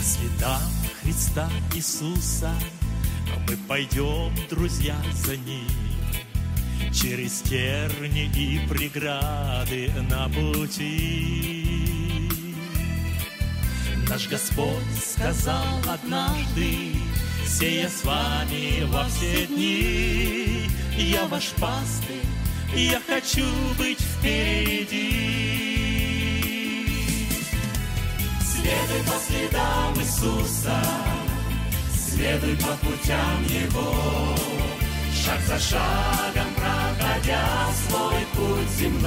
следам Христа Иисуса мы пойдем, друзья, за Ним, через терни и преграды на пути. Наш Господь сказал однажды: сея с вами во все дни, я ваш пастырь, я хочу быть впереди. Следуй по следам Иисуса, следуй по путям Его, шаг за шагом проходя свой путь земной.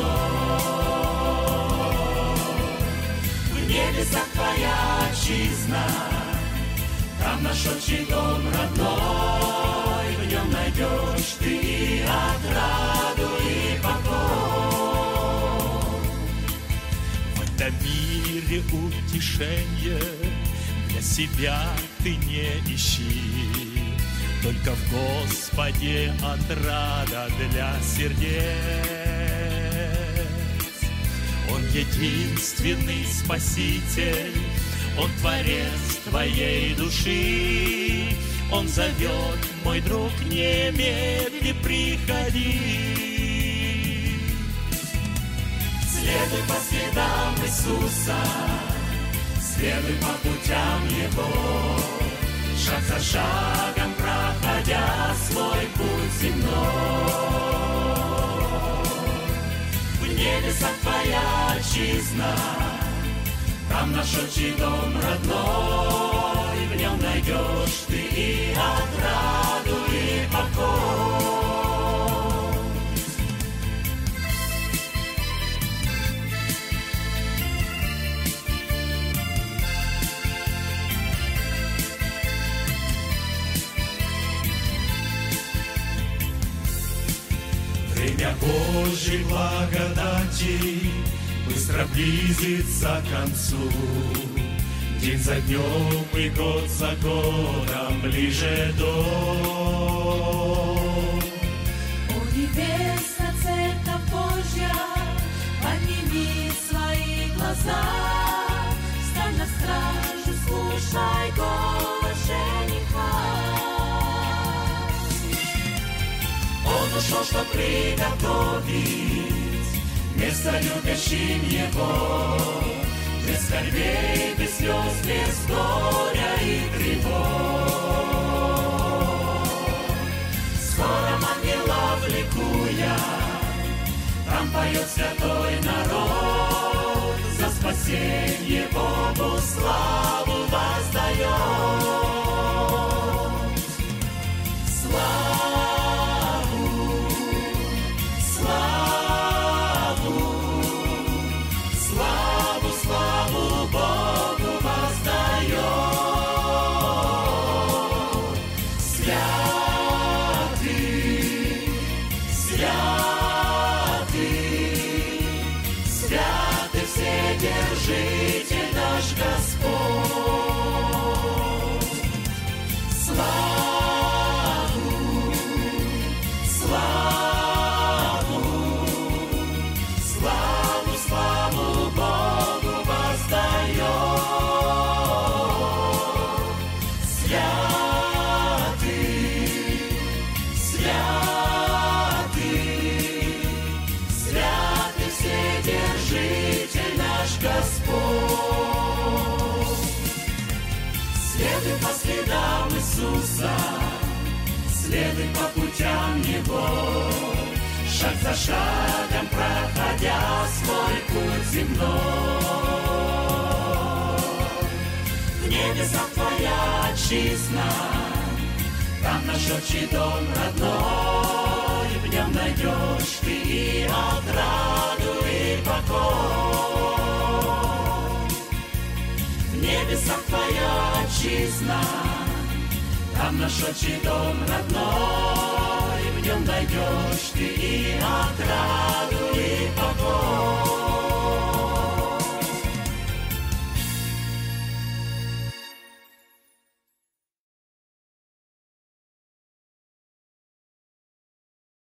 В небесах твоя отчизна, там наш отчий дом родной, в нем найдешь ты и отраду, и покой. В этом мире утешение для себя ты не ищи, только в Господе отрада для сердец. Он единственный Спаситель, Он Творец твоей души. Он зовет, мой друг, немедли приходи. Следуй по следам Иисуса, следуй по путям Его, шаг за шагом проходя свой путь земной. В небесах твоя отчизна, там наш отчий дом родной, в нем найдешь ты и отраду, и покой. Время Божьей благодати быстро близится к концу. День за днем и год за годом ближе до. О, небесная церковь Божья, подними свои глаза, стань на стражу, слушай голос жениха. Он ушел, чтоб приготовить место любящим Его, без скорбей, без слез, без горя и тревог. Скоро ангелов ликуя, там поет святой народ, за спасенье Богу славу воздает. Житель наш Господь, славу, славу, славу, славу Богу воздает. Святый, святый, святый Вседержитель наш Господь. Следуй по следам Иисуса, следуй по путям Его, шаг за шагом проходя свой путь земной. В небесах твоя отчизна, там наш отчий дом родной, в нем найдешь ты и отраду, и покой. В небесах твоя отчизна, там наш отчий дом родной, в нем найдешь ты и отраду, и покой.